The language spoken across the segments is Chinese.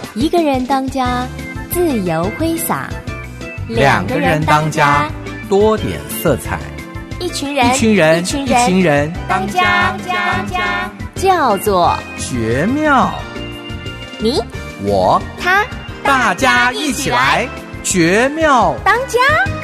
一个人当家，自由挥洒； 两个人当家，多点色彩； 一群人当家， 叫做绝妙。 你我他大家一起来绝妙当家。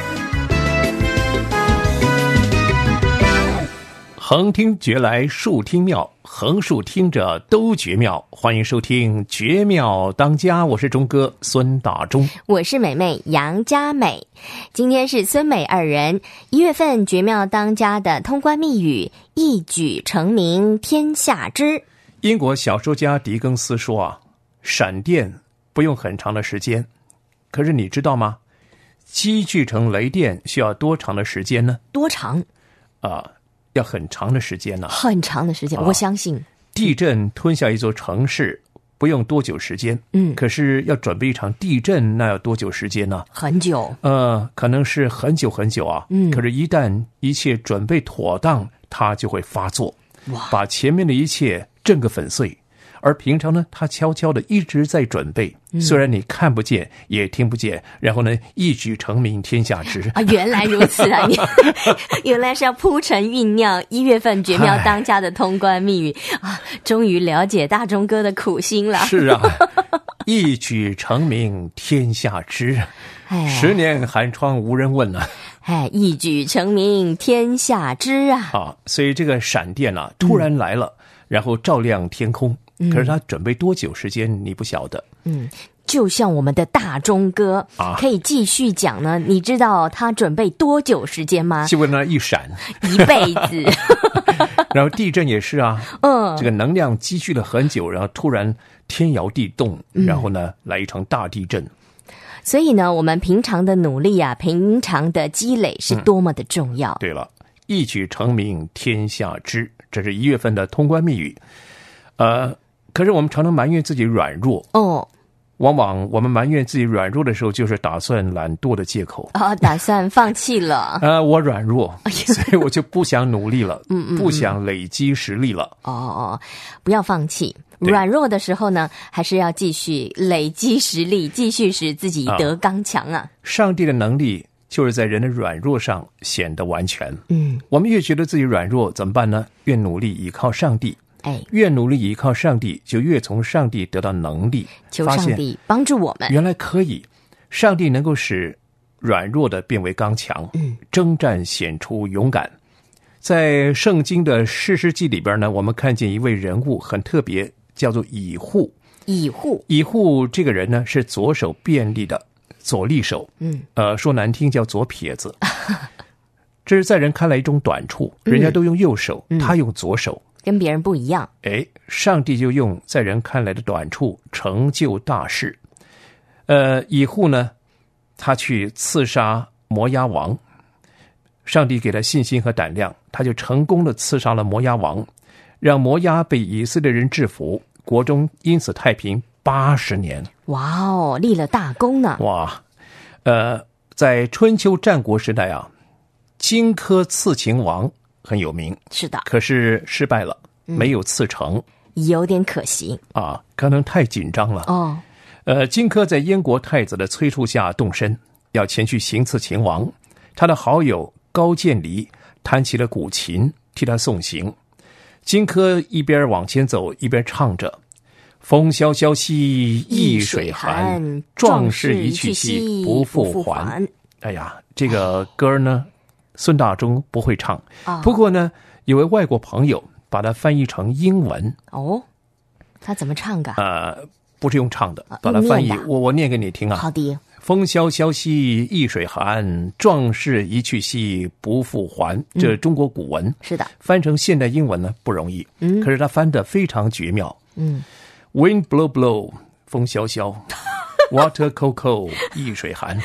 横听绝来竖听妙，横竖听着都绝妙。欢迎收听绝妙当家，我是钟哥孙大中， 我是美妹杨佳美。今天是孙美二人1月份绝妙当家的通关密语，一举成名天下知。 英国小说家狄更斯说啊，闪电不用很长的时间，可是你知道吗？积聚成雷电需要多长的时间呢？ 多长？ 要很长的时间呢。 很长的时间，我相信。 地震吞下一座城市不用多久时间，可是要准备一场地震，那要多久时间呢？ 很久。 可能是很久很久啊。可是一旦一切准备妥当，它就会发作，把前面的一切震个粉碎。而平常呢，他悄悄的一直在准备，虽然你看不见也听不见，然后呢，一举成名天下知啊！ 原来如此啊！原来是要铺陈酝酿1月份绝妙当家的通关密语啊！终于了解大钟哥的苦心了。 是啊，一举成名天下知，10年寒窗无人问啊！ 一举成名天下知啊！ 所以这个闪电啊，突然来了，然后照亮天空。可是他准备多久时间你不晓得。 就像我们的大钟哥可以继续讲呢。你知道他准备多久时间吗？ 就为了一闪一辈子。 然后地震也是啊，这个能量积蓄了很久，然后突然天摇地动，然后呢来一场大地震。 所以呢，我们平常的努力啊，平常的积累是多么的重要。 对了，一举成名天下知，这是1月份的通关密语。可是我们常常埋怨自己软弱往往我们埋怨自己软弱的时候，就是打算懒惰的借口打算放弃了我软弱，所以我就不想努力了不想累积实力了不要放弃。软弱的时候呢，还是要继续累积实力，继续使自己得刚强啊。 上帝的能力就是在人的软弱上显得完全。我们越觉得自己软弱怎么办呢？越努力依靠上帝。越努力依靠上帝，就越从上帝得到能力。 求上帝帮助我们。 原来可以，上帝能够使软弱的变为刚强，征战显出勇敢。在圣经的士师记里边呢，我们看见一位人物很特别，叫做以户。以户这个人呢，是左手便利的左利手，说难听叫左撇子。这是在人看来一种短处，人家都用右手，他用左手。 跟别人不一样。 上帝就用在人看来的短处成就大事。以户呢，他去刺杀摩押王，上帝给他信心和胆量，他就成功的刺杀了摩押王，让摩押被以色列人制服，国中因此太平80年。 立了大功呢。 在春秋战国时代啊，荆轲刺秦王很有名， 是的， 可是失败了，没有刺成， 有点可惜可能太紧张了荆轲在燕国太子的催促下动身，要前去行刺秦王。他的好友高渐离弹起了古琴替他送行。荆轲一边往前走，一边唱着：风萧萧兮易水寒，壮士一去兮不复还。这个歌呢，孙大中不会唱不过呢，有位外国朋友把它翻译成英文他怎么唱的？ 不是用唱的，把它翻译我念给你听啊。 好的。 风萧萧兮易水寒，壮士一去兮不复还。这是中国古文， 是的， 翻成现代英文呢不容易可是他翻得非常绝妙。Wind blow blow， 风萧萧Water cold cold， 易水寒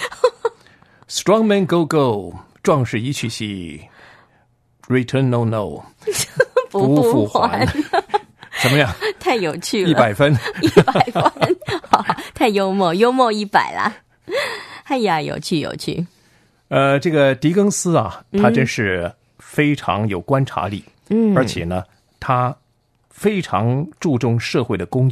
Strong man go go，壮士一去兮 Return no no， 不复还。怎么样？ 太有趣了 ，100分 ，100分，太幽默100啦。有趣。 这个狄更斯啊，他真是非常有观察力，而且呢，他非常注重社会的公益。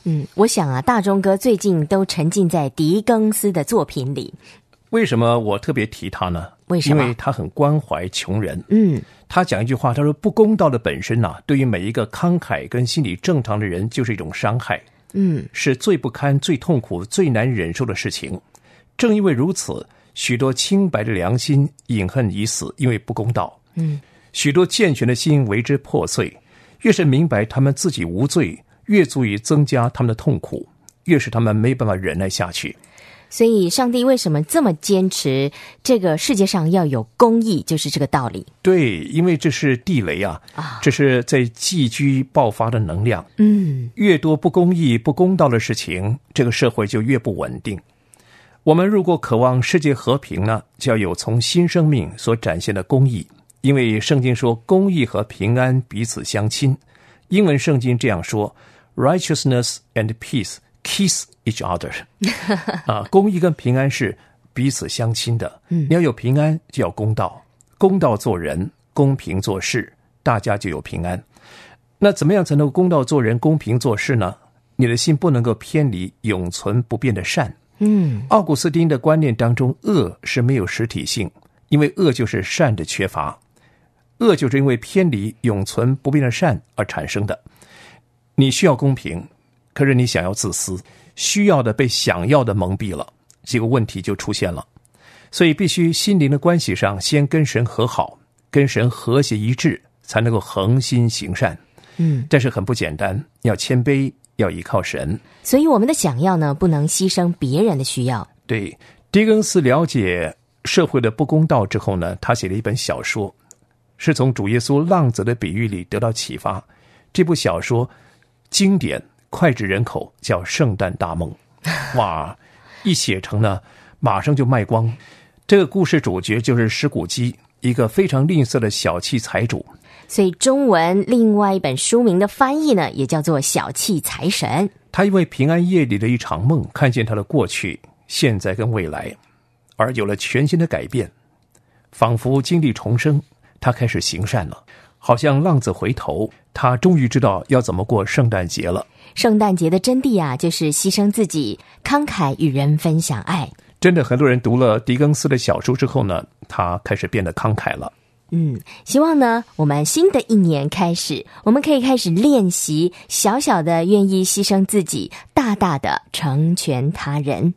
我想啊，大钟哥最近都沉浸在狄更斯的作品里。 为什么我特别提他呢？ 为什么？ 因为他很关怀穷人。他讲一句话，他说不公道的本身啊，对于每一个慷慨跟心理正常的人就是一种伤害。是最不堪、最痛苦、最难忍受的事情。正因为如此，许多清白的良心饮恨已死，因为不公道。许多健全的心为之破碎。越是明白他们自己无罪，越足以增加他们的痛苦，越是他们没办法忍耐下去。 所以上帝为什么这么坚持这个世界上要有公义，就是这个道理。 对，因为这是地雷啊，这是在寄居爆发的能量。越多不公义不公道的事情，这个社会就越不稳定。我们如果渴望世界和平呢，就要有从新生命所展现的公义。因为圣经说公义和平安彼此相亲，英文圣经这样说 Righteousness and peace kiss each other 公义跟平安是彼此相亲的。你要有平安就要公道，公道做人，公平做事，大家就有平安。那怎么样才能够公道做人，公平做事呢？你的心不能够偏离永存不变的善。奥古斯丁的观念当中，恶是没有实体性，因为恶就是善的缺乏。恶就是因为偏离永存不变的善而产生的。你需要公平，可是你想要自私，需要的被想要的蒙蔽了，这个问题就出现了。所以必须心灵的关系上先跟神和好，跟神和谐一致，才能够恒心行善。但是很不简单，要谦卑，要依靠神。 所以我们的想要呢，不能牺牲别人的需要。 对，狄更斯了解社会的不公道之后呢，他写了一本小说，是从主耶稣浪子的比喻里得到启发。这部小说经典脍炙人口，叫《圣诞大梦》。哇，一写成呢，马上就卖光。这个故事主角就是石谷基，一个非常吝啬的小气财主。 所以中文另外一本书名的翻译呢，也叫做小气财神。 他因为平安夜里的一场梦，看见他的过去、现在跟未来，而有了全新的改变，仿佛经历重生。他开始行善了，好像浪子回头，他终于知道要怎么过圣诞节了。 圣诞节的真谛啊，就是牺牲自己，慷慨与人分享爱。 真的，很多人读了狄更斯的小说之后呢，他开始变得慷慨了。 希望呢，我们新的一年开始，我们可以开始练习小小的愿意牺牲自己，大大的成全他人。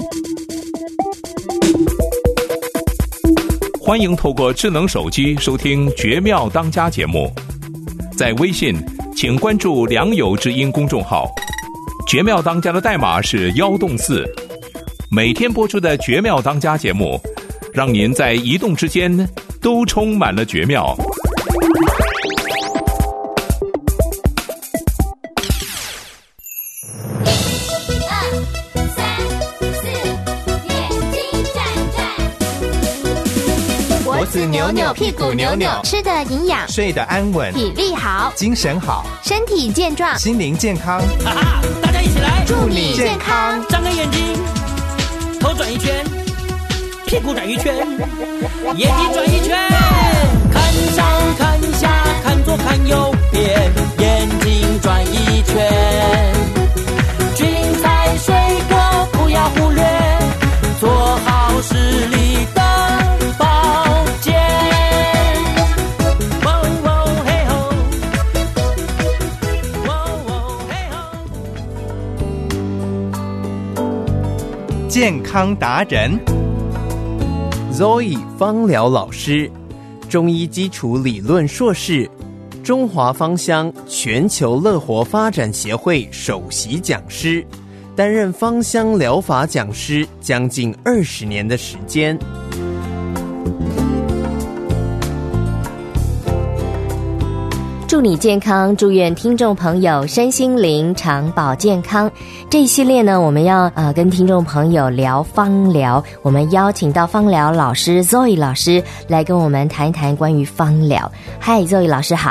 欢迎透过智能手机收听《绝妙当家》节目，在微信请关注良友之音公众号，绝妙当家的代码是114。每天播出的绝妙当家节目，让您在移动之间都充满了绝妙。 脖子扭扭，屁股扭扭， 吃的营养， 睡得安稳， 体力好， 精神好， 身体健壮， 心灵健康。 哈哈，大家一起来， 祝你健康！ 张开眼睛，头转一圈，屁股转一圈，眼睛转一圈，看上看下，看左看右边，眼睛转一圈。菌菜水果不要忽略，做好视力的保健。喔喔嘿吼，喔喔嘿吼。健康达人 Zoe 芳疗老师，中医基础理论硕士，中华芳香全球乐活发展协会首席讲师，担任芳香疗法讲师将近20年的时间。 祝你健康，祝愿听众朋友身心灵长保健康。这一系列呢，我们要跟听众朋友聊芳疗，我们邀请到芳疗老师 Zoe 老师来跟我们谈一谈关于芳疗。嗨， Zoe 老师好。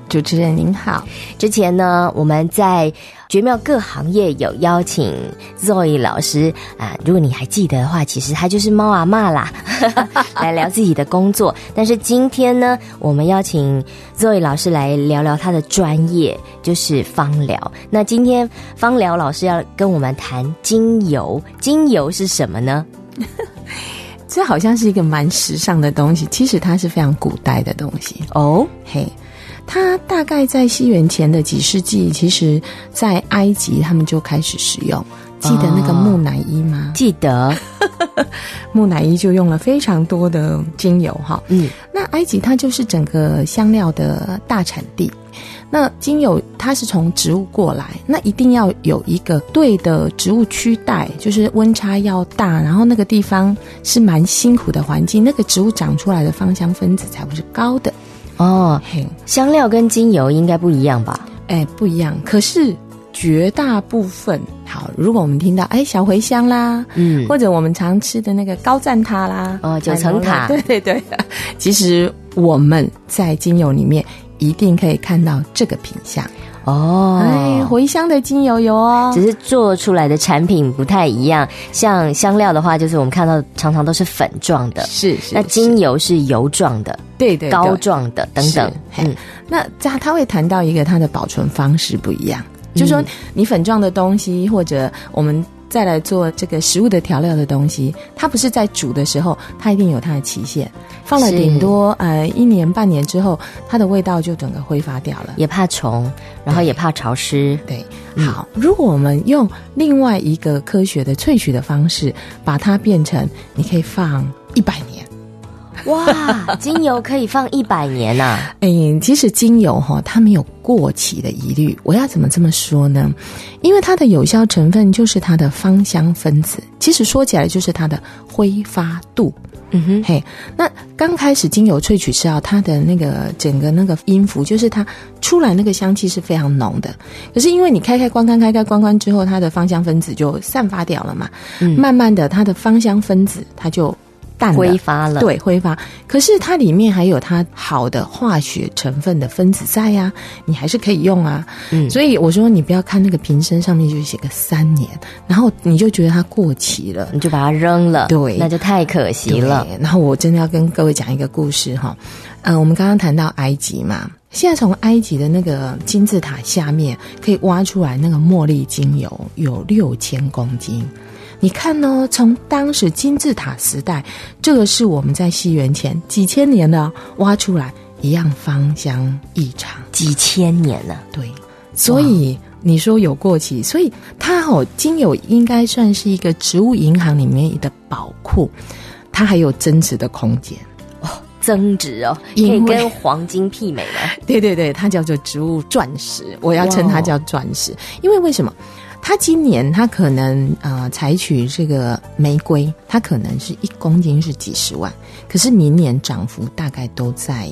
主持人您好。 之前呢，我们在绝妙各行业有邀请 Zoe 老师啊，如果你还记得的话，其实她就是猫阿嬷啦，来聊自己的工作。但是今天呢，我们邀请 Zoe 老师来聊聊她的专业，就是芳疗。那今天芳疗老师要跟我们谈精油，精油是什么呢？ 这好像是一个蛮时尚的东西，其实它是非常古代的东西哦。 嘿，它大概在西元前的几世纪，其实在埃及他们就开始使用。记得那个木乃伊吗？ 记得。 木乃伊就用了非常多的精油哈。那埃及它就是整个香料的大产地。那精油它是从植物过来，那一定要有一个对的植物区带，就是温差要大，然后那个地方是蛮辛苦的环境，那个植物长出来的芳香分子才会是高的。 哦，香料跟精油应该不一样吧？ 不一样，可是绝大部分，好，如果我们听到小茴香啦，或者我们常吃的那个高赞塔啦， 九层塔， 对对对，其实我们在精油里面一定可以看到这个品相哦。茴香的精油有哦， 只是做出来的产品不太一样。像香料的话，就是我们看到常常都是粉状的， 是那精油是油状的， 对对， 膏状的等等。 那他会谈到一个它的保存方式不一样。就是说你粉状的东西，或者我们再来做这个食物的调料的东西，它不是在煮的时候，它一定有它的期限，放了顶多1年半年之后，它的味道就整个挥发掉了， 也怕虫，然后也怕潮湿。 对，好，如果我们用另外一个科学的萃取的方式，把它变成你可以放100年。 哇，精油可以放100年啊！ 其实精油它没有过期的疑虑。我要怎么这么说呢？因为它的有效成分就是它的芳香分子，其实说起来就是它的挥发度。那刚开始精油萃取是要它的那个整个那个音符，就是它出来那个香气是非常浓的。可是因为你开关之后，它的芳香分子就散发掉了嘛，慢慢的它的芳香分子它就淡了， 挥发了， 对，挥发。可是它里面还有它好的化学成分的分子在啊，你还是可以用啊。所以我说你不要看那个瓶身上面就写个3年，然后你就觉得它过期了， 你就把它扔了， 对， 那就太可惜了。 然后我真的要跟各位讲一个故事哈。我们刚刚谈到埃及嘛，现在从埃及的那个金字塔下面可以挖出来那个茉莉精油有6000公斤。你看哦，从当时金字塔时代，这个是我们在西元前几千年了，挖出来一样芳香异常， 几千年了。 对，所以你说有过期，所以它精油应该算是一个植物银行里面的宝库，它还有增值的空间。 增值哦，可以跟黄金媲美吗？ 对对对，它叫做植物钻石，我要称它叫钻石。因为为什么？它今年它可能采取这个玫瑰，它可能是1公斤是几十万，可是明年涨幅大概都在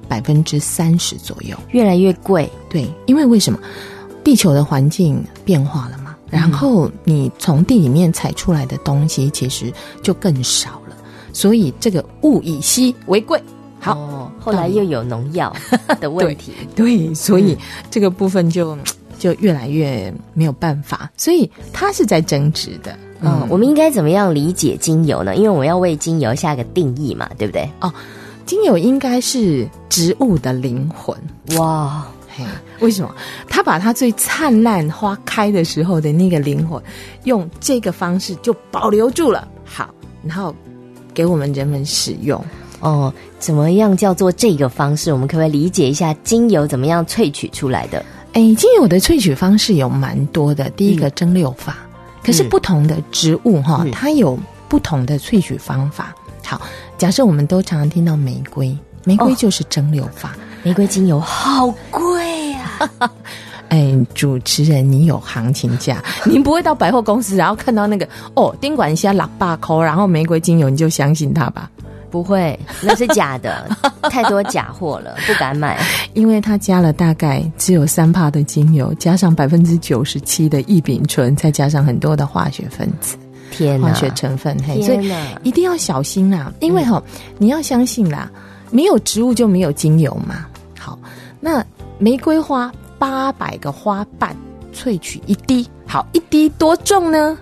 30%左右， 越来越贵。 对，因为为什么？地球的环境变化了嘛，然后你从地里面采出来的东西其实就更少了，所以这个物以稀为贵。好， 后来又有农药的问题。 对，所以这个部分就越来越没有办法，所以它是在增值的。 我们应该怎么样理解精油呢？因为我们要为精油下个定义嘛，对不对？ 精油应该是植物的灵魂。哇，为什么？它把它最灿烂花开的时候的那个灵魂，用这个方式就保留住了。好，然后给我们人们使用。 怎么样叫做这个方式？我们可不可以理解一下精油怎么样萃取出来的？ 精油的萃取方式有蛮多的。第一个蒸馏法，可是不同的植物它有不同的萃取方法。好，假设我们都常常听到玫瑰就是蒸馏法。 玫瑰精油好贵啊！ 主持人，你有行情价，您不会到百货公司然后看到那个丁管虾600块，然后玫瑰精油你就相信它吧？ 不会，那是假的，太多假货了，不敢买。 因为它加了大概只有3%的精油，加上97%的异丙醇，再加上很多的化学分子。 天哪， 化学成分，所以一定要小心啦。因为你要相信啦，没有植物就没有精油嘛。好，那玫瑰花800个花瓣萃取1滴，好，1滴多重呢？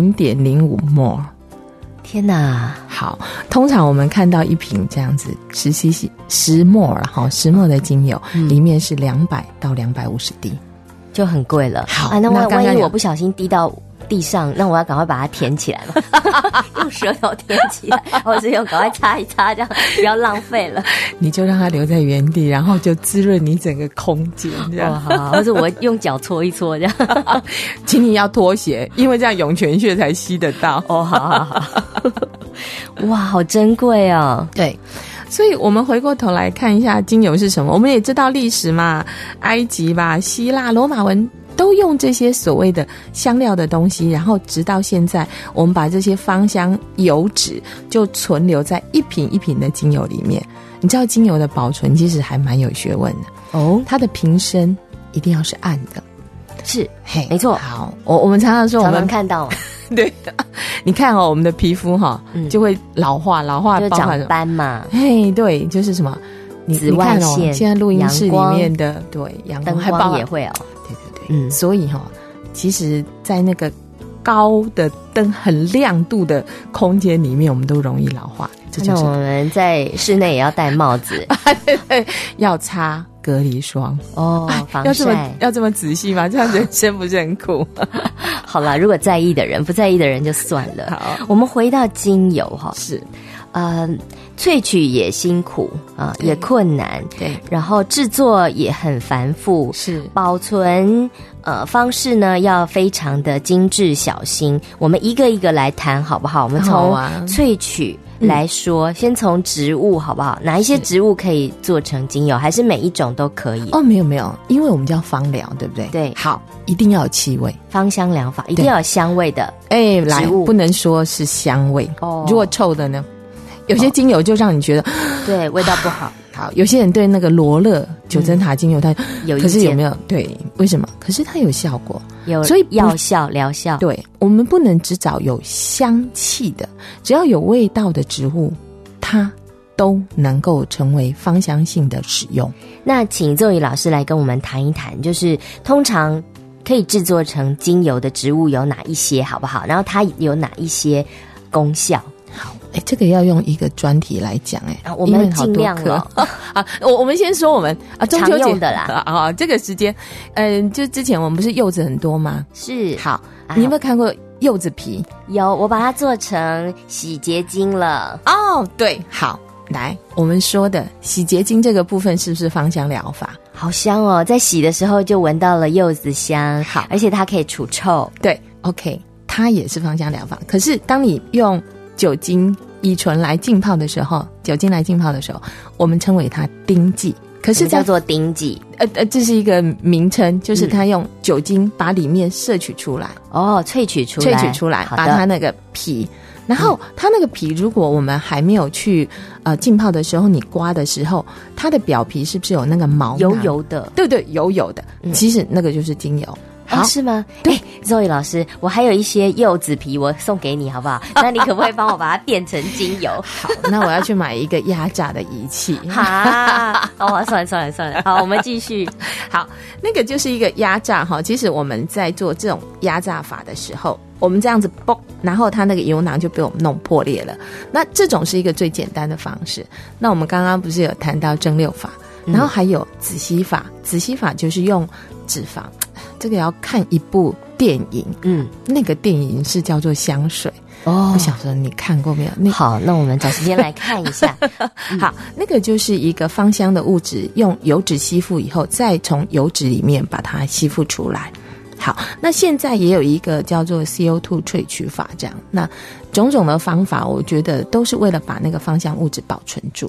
0.05 ml。 天哪！ 好，通常我们看到一瓶这样子10 ml 哈，10 ml 的精油，里面是200到250滴， 就很贵了。 好啊，那那刚刚万一我不小心滴到地上，那我要赶快把它填起来嘛，用舌头填起来，或者是用赶快擦一擦，这样不要浪费了。 你就让它留在原地，然后就滋润你整个空间，这样。 好，或者我用脚搓一搓，这样。 请你要脱鞋，因为这样涌泉穴才吸得到。 好。哇，好珍贵哦。 对。所以我们回过头来看一下精油是什么，我们也知道历史嘛，埃及吧、希腊、罗马文都用这些所谓的香料的东西，然后直到现在我们把这些芳香油脂就存留在一瓶一瓶的精油里面。你知道精油的保存其实还蛮有学问的哦，它的瓶身一定要是暗的。 是，没错。 好，我们常常说我们看到对，你看哦，我们的皮肤哈、就会老化就长斑嘛。 嘿，对，就是什么紫外线、 现在录音室里面的对阳光灯光也会哦。 对，所以其实在那个高的灯很亮度的空间里面，我们都容易老化。这就是那我们在室内也要戴帽子， 对，要擦隔离霜哦，防晒。要这么仔细吗？这样人生不是很苦？ 好啦，如果在意的人，不在意的人就算了。 好， 我们回到精油哈， 是， 萃取也辛苦啊，也困难， 对， 然后制作也很繁复， 是， 保存方式呢要非常的精致小心。我们一个一个来谈好不好？我们从萃取来说，先从植物好不好？哪一些植物可以做成精油，还是每一种都可以？ 哦，没有，因为我们叫芳疗，对不对？ 对， 好，一定要有气味， 芳香疗法一定要有香味的。 来，不能说是香味哦。如果臭的呢？有些精油就让你觉得对味道不好。 好，有些人对那个罗勒九珍塔精油它有意见， 可是有没有？对，为什么？可是它有效果， 所以药效疗效。 对，我们不能只找有香气的，只要有味道的植物，它都能够成为芳香性的使用。 那请Zoe老师来跟我们谈一谈，就是通常可以制作成精油的植物有哪一些，好不好？然后它有哪一些功效？ 好，这个要用一个专题来讲， 我们尽量了啊。我们先说我们中秋节常用的啦啊，这个时间，就之前我们不是柚子很多吗？ 是。 好，你有没有看过柚子皮？ 有，我把它做成洗洁精了。 哦，对，好，来，我们说的洗洁精这个部分是不是芳香疗法？ 好香哦，在洗的时候就闻到了柚子香， 好， 而且它可以除臭。 对 ，OK， 它也是芳香疗法。可是当你用酒精、乙醇来浸泡的时候，我们称为它丁剂。可是叫做丁剂， 这是一个名称，就是它用酒精把里面摄取出来， 萃取出来， 把它那个皮，然后它那个皮，如果我们还没有去浸泡的时候，你刮的时候，它的表皮是不是有那个毛油油的？ 对，油油的，其实那个就是精油。 好，是吗？Zoe 老师，我还有一些柚子皮，我送给你好不好？那你可不可以帮我把它变成精油？ 好，那我要去买一个压榨的仪器。 算了，好，我们继续。 好，那个就是一个压榨哈。其实我们在做这种压榨法的时候，我们这样子嘣，然后它那个油囊就被我们弄破裂了。那这种是一个最简单的方式。那我们刚刚不是有谈到蒸馏法，然后还有紫吸法。紫吸法就是用脂肪。这个要看一部电影，那个电影是叫做香水哦。我想说你看过没有？ 好，那我们找时间来看一下。 好，那个就是一个芳香的物质，用油脂吸附以后，再从油脂里面把它吸附出来。好，那现在也有一个叫做 CO2 萃取法，这样，那种种的方法，我觉得都是为了把那个芳香物质保存住。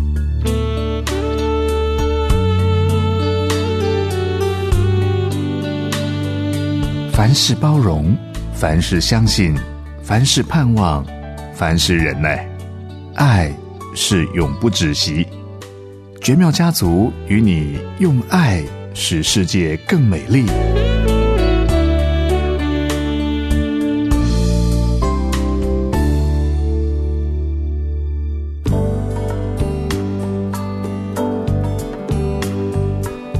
凡事包容，凡事相信，凡事盼望，凡事忍耐，爱是永不止息。绝妙家族与你用爱使世界更美丽。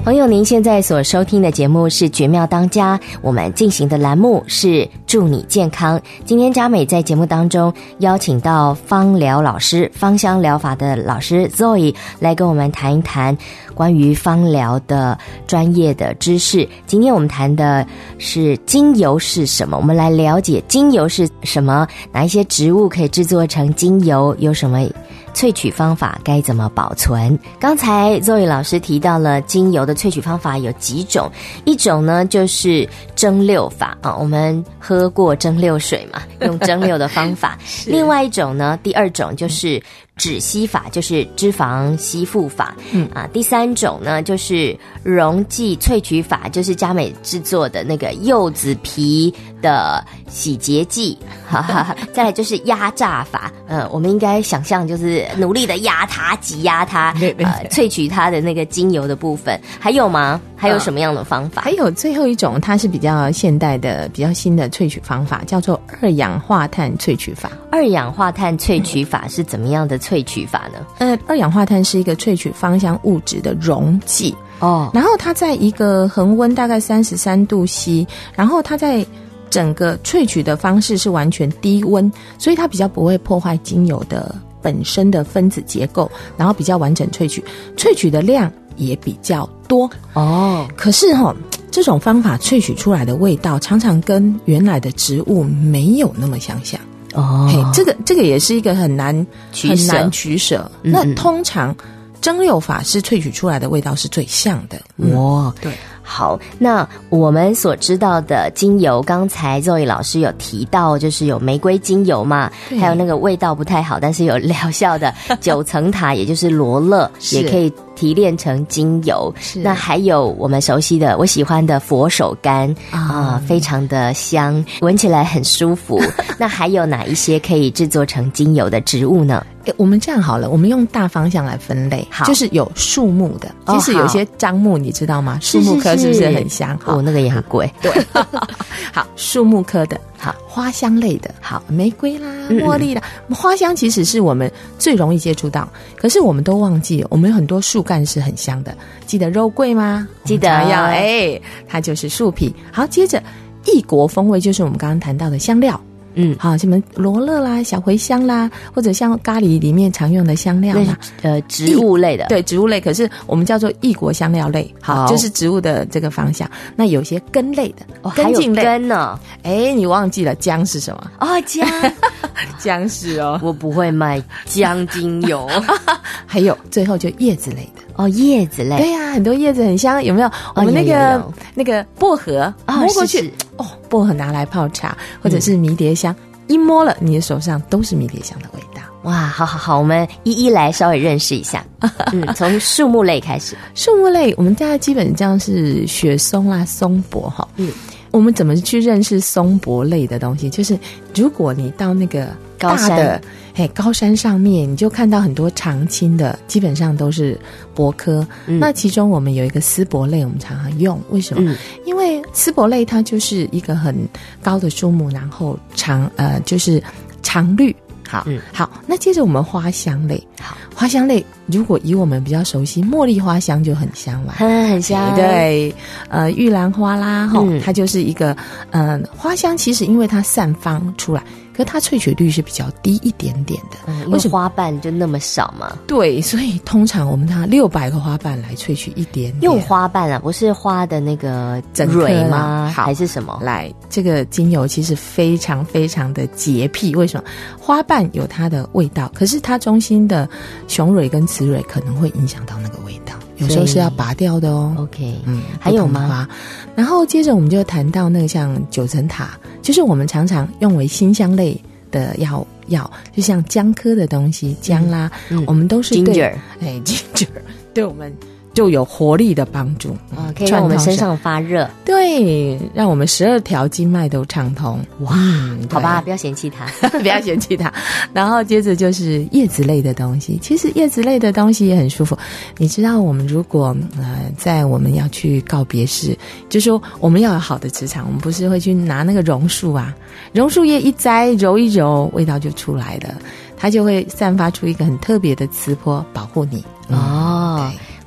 朋友，您现在所收听的节目是《绝妙当家》，我们进行的栏目是祝你健康。今天佳美在节目当中邀请到芳疗老师、芳香疗法的老师 Zoe 来跟我们谈一谈关于芳疗的专业的知识。今天我们谈的是精油是什么，我们来了解精油是什么，哪一些植物可以制作成精油，有什么萃取方法，该怎么保存。刚才 Zoe 老师提到了精油的萃取方法有几种，一种呢就是蒸馏法啊，我们喝过蒸馏水嘛，用蒸馏的方法另外一种呢，第二种就是脂吸法，就是脂肪吸附法第三种呢就是溶剂萃取法，就是佳美制作的那个柚子皮的洗洁剂再来就是压榨法，我们应该想象就是努力的压它、挤压它，萃取它的那个精油的部分。还有吗？还有什么样的方法？ 还有最后一种，它是比较现代的、比较新的萃取方法，叫做二氧化碳萃取法。 二氧化碳萃取法是怎么样的萃取法呢？ 二氧化碳是一个萃取芳香物质的溶剂然后它在一个恒温大概33度C，然后它在整个萃取的方式是完全低温，所以它比较不会破坏精油的本身的分子结构，然后比较完整萃取的量也比较多可是这种方法萃取出来的味道常常跟原来的植物没有那么相像这个也是一个很难取舍那通常蒸馏法是萃取出来的味道是最像的对。 好，那我们所知道的精油，刚才 Zoe 老师有提到，就是有玫瑰精油嘛，还有那个味道不太好，但是有疗效的9层塔，也就是罗勒，也可以提炼成精油。那还有我们熟悉的、我喜欢的佛手柑非常的香，闻起来很舒服。那还有哪一些可以制作成精油的植物呢？ 我们这样好了，我们用大方向来分类，就是有树木的，其实有些樟木你知道吗？树木科是不是很香？ 那个也很贵。 对，好，树木科的，好，花香类的，好，玫瑰啦、茉莉啦，花香其实是我们最容易接触到，可是我们都忘记了，我们有很多树干是很香的，记得肉桂吗？ 记得要它就是树皮。好，接着异国风味就是我们刚刚谈到的香料。好，什么罗勒啦、小茴香啦，或者像咖喱里面常用的香料啦， 植物类的， 对，植物类，可是我们叫做异国香料类，好，就是植物的这个方向。那有些根类的，根茎类， 还有根呢？ 你忘记了姜是什么？ 姜， 姜是我不会卖姜精油。 还有最后就叶子类的。 叶子类， 对呀，很多叶子很香，有没有？我们那个薄荷摸过去，薄荷拿来泡茶，或者是迷迭香，一摸了你的手上都是迷迭香的味道。 哇，好，我们一一来稍微认识一下。从树木类开始。 树木类，我们大家基本上是雪松啦、松柏我们怎么去认识松柏类的东西？就是如果你到那个大的高山上面，你就看到很多常青的，基本上都是柏科。那其中我们有一个丝柏类，我们常常用，为什么？因为丝柏类它就是一个很高的树木，然后就是常绿。好，那接着我们花香类。好，花香类如果以我们比较熟悉，茉莉花香就很香嘛， 很香。 对，玉兰花啦，它就是一个花香。其实因为它散发出来，可它萃取率是比较低一点点的， 因为花瓣就那么少嘛。 对，所以通常我们拿600个花瓣来萃取一点点。 用花瓣啊，不是花的那个蕊吗？还是什么？ 来，这个精油其实非常非常的洁癖。为什么？花瓣有它的味道，可是它中心的雄蕊跟雌蕊可能会影响到那个味道，有时候是要拔掉的哦。 OK， 还有吗？ 然后接着我们就谈到那个像9层塔，就是我们常常用为辛香类的药，就像姜科的东西，姜啦，我们都是 ginger， ginger 对我们就有活力的帮助可以让我们身上发热， 对，让我们12条经脉都畅通。 哇，好吧，不要嫌弃它不要嫌弃它。然后接着就是叶子类的东西，其实叶子类的东西也很舒服。你知道我们如果在我们要去告别式，就说我们要有好的磁场，我们不是会去拿那个榕树啊，榕树叶一摘揉一揉，味道就出来了，它就会散发出一个很特别的磁波保护你。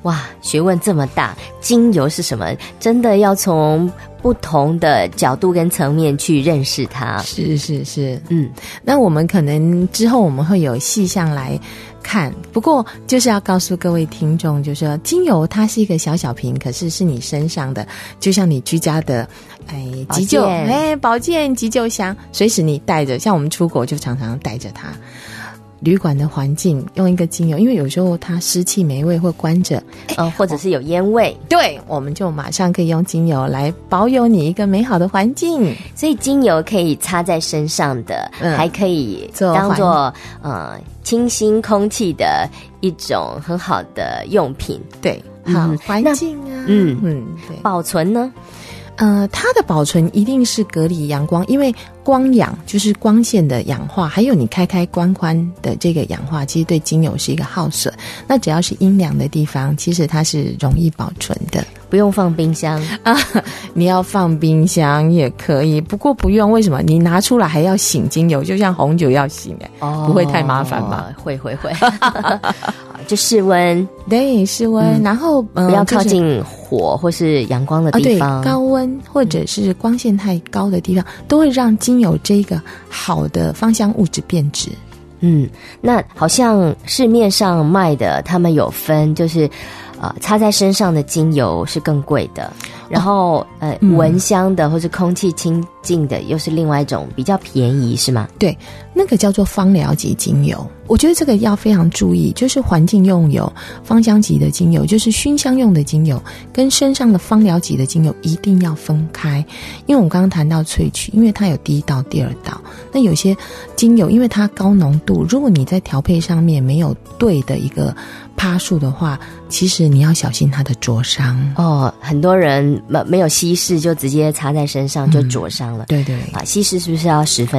哇，学问这么大，精油是什么？真的要从不同的角度跟层面去认识它。 是，那我们可能之后我们会有细项来看，不过就是要告诉各位听众，就是说精油它是一个小小瓶，可是是你身上的，就像你居家的急救保健急救箱，随时你带着，像我们出国就常常带着它。旅馆的环境用一个精油，因为有时候它湿气霉味会关着， 或者是有烟味， 对，我们就马上可以用精油来保有你一个美好的环境。 所以精油可以擦在身上的，还可以当做清新空气的一种很好的用品。 对，好，环境啊， 对，保存呢？ 它的保存一定是隔离阳光，因为光氧就是光线的氧化，还有你开关关的这个氧化，其实对精油是一个耗损。那只要是阴凉的地方，其实它是容易保存的， 不用放冰箱啊。你要放冰箱也可以，不过不用。为什么？你拿出来还要醒精油，就像红酒要醒不会太麻烦吧？ 会就室温， 对，室温，然后不要靠近火或是阳光的地方， 对，高温或者是光线太高的地方，都会让精油这个好的芳香物质变质。 那好像市面上卖的，他们有分，就是擦在身上的精油是更贵的，然后闻香的或是空气清净的又是另外一种比较便宜，是吗？ 对，那个叫做芳疗级精油。我觉得这个要非常注意，就是环境用油、芳香级的精油，就是熏香用的精油，跟身上的芳疗级的精油一定要分开。因为我刚刚谈到萃取，因为它有第一道、第二道，那有些精油因为它高浓度，如果你在调配上面没有对的一个趴数的话，其实你要小心它的灼伤。 很多人没有稀释就直接擦在身上就灼伤了。 对稀释是不是要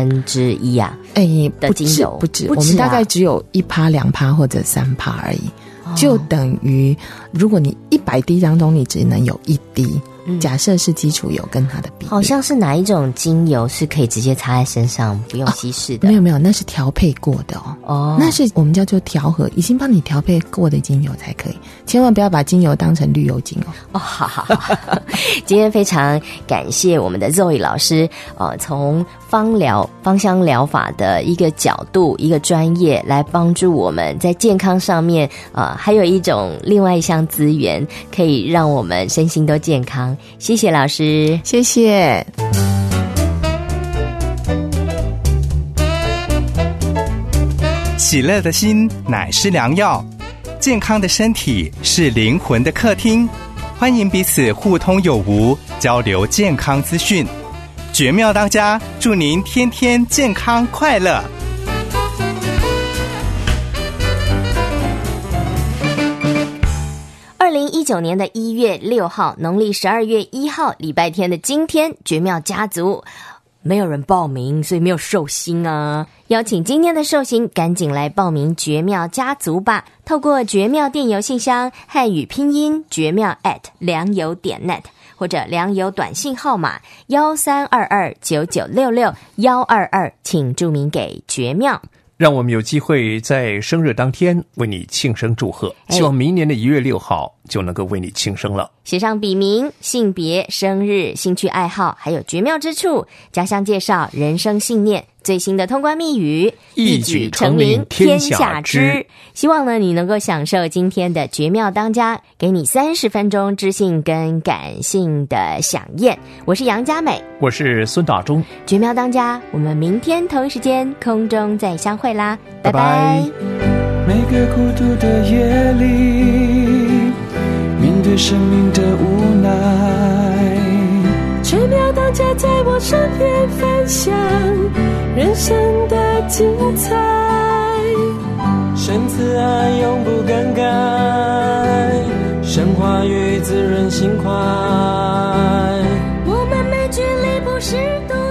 1/10啊？的精油不止，我们大概只有1%、2%或者3%而已，就等于如果你100滴当中你只能有1滴。假设是基础油跟它的比例， 好像是哪一种精油是可以直接擦在身上不用稀释的？ 没有，那是调配过的那是我们叫做调和，已经帮你调配过的精油才可以，千万不要把精油当成绿油精好，今天非常感谢我们的 Zoe 老师，从芳香疗法的一个角度、一个专业来帮助我们在健康上面，还有另外一项资源可以让我们身心都健康。谢谢老师， 谢谢。 喜乐的心乃是良药，健康的身体是灵魂的客厅。欢迎彼此互通有无，交流健康资讯。绝妙当家，祝您天天健康快乐。 2019年的1月6号，农历12月1号，礼拜天的今天，绝妙家族没有人报名，所以没有寿星啊。邀请今天的寿星赶紧来报名绝妙家族吧。透过绝妙电邮信箱汉语拼音绝妙良友.net，或者良友短信号码13229966，122，请注明给绝妙。 让我们有机会在生日当天为你庆生祝贺，希望明年的1月6号就能够为你庆生了。 写上笔名、性别、生日、兴趣爱好，还有绝妙之处，家乡介绍、人生信念，最新的通关密语， 一举成名天下知。 希望呢你能够享受今天的绝妙当家，给你30分钟知性跟感性的飨宴。我是杨佳美， 我是孙大中。 绝妙当家，我们明天同一时间空中再相会啦， 拜拜。 每个孤独的夜里，面对生命的无奈，绝妙当家在我身边分享人生的精彩，神慈爱永不更改，神话语滋润心怀，我们没距离不是独